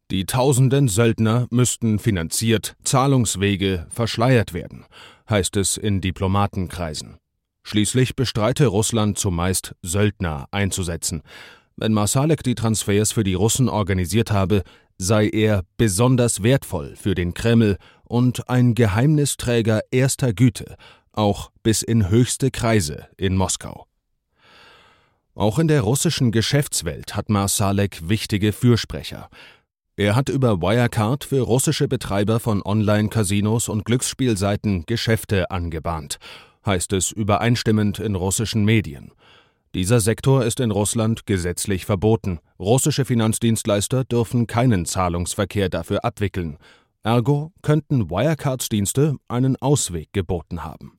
Die tausenden Söldner müssten finanziert, Zahlungswege verschleiert werden, heißt es in Diplomatenkreisen. Schließlich bestreite Russland zumeist, Söldner einzusetzen. Wenn Marsalek die Transfers für die Russen organisiert habe, sei er besonders wertvoll für den Kreml und ein Geheimnisträger erster Güte, auch bis in höchste Kreise in Moskau. Auch in der russischen Geschäftswelt hat Marsalek wichtige Fürsprecher. Er hat über Wirecard für russische Betreiber von Online-Casinos und Glücksspielseiten Geschäfte angebahnt, heißt es übereinstimmend in russischen Medien. Dieser Sektor ist in Russland gesetzlich verboten. Russische Finanzdienstleister dürfen keinen Zahlungsverkehr dafür abwickeln. Ergo könnten Wirecards Dienste einen Ausweg geboten haben.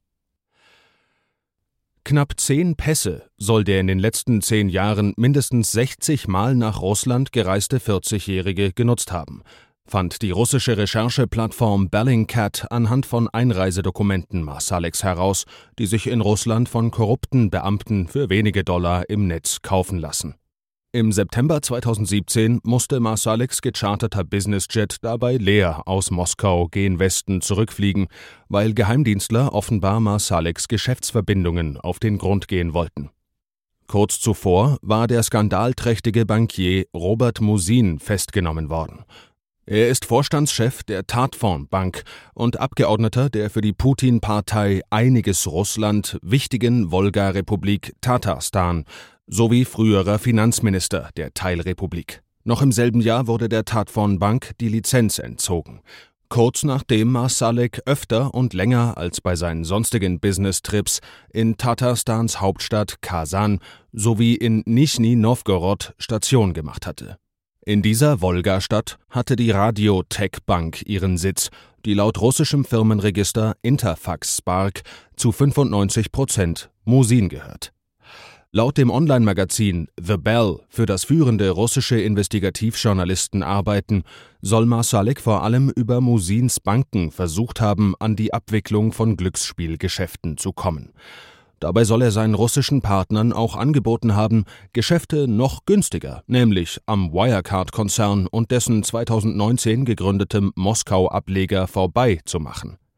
Knapp 10 Pässe soll der in den letzten 10 Jahren mindestens 60 Mal nach Russland gereiste 40-Jährige genutzt haben, fand die russische Rechercheplattform Bellingcat anhand von Einreisedokumenten Marsaleks heraus, die sich in Russland von korrupten Beamten für wenige Dollar im Netz kaufen lassen. Im September 2017 musste Marsaleks gecharterter Businessjet dabei leer aus Moskau gen Westen zurückfliegen, weil Geheimdienstler offenbar Marsaleks Geschäftsverbindungen auf den Grund gehen wollten. Kurz zuvor war der skandalträchtige Bankier Robert Musin festgenommen worden. Er ist Vorstandschef der Tatfondsbank und Abgeordneter der für die Putin-Partei Einiges Russland wichtigen Wolga-Republik Tatarstan sowie früherer Finanzminister der Teilrepublik. Noch im selben Jahr wurde der Tatfondsbank die Lizenz entzogen. Kurz nachdem Marsalek öfter und länger als bei seinen sonstigen Business-Trips in Tatarstans Hauptstadt Kasan sowie in Nischni Nowgorod Station gemacht hatte. In dieser Wolga-Stadt hatte die Radio-Tech-Bank ihren Sitz, die laut russischem Firmenregister Interfax Spark zu 95% Musin gehört. Laut dem Online-Magazin The Bell, für das führende russische Investigativjournalisten arbeiten, soll Marsalek vor allem über Musins Banken versucht haben, an die Abwicklung von Glücksspielgeschäften zu kommen. Dabei soll er seinen russischen Partnern auch angeboten haben, Geschäfte noch günstiger, nämlich am Wirecard-Konzern und dessen 2019 gegründetem Moskau-Ableger vorbei zu machen.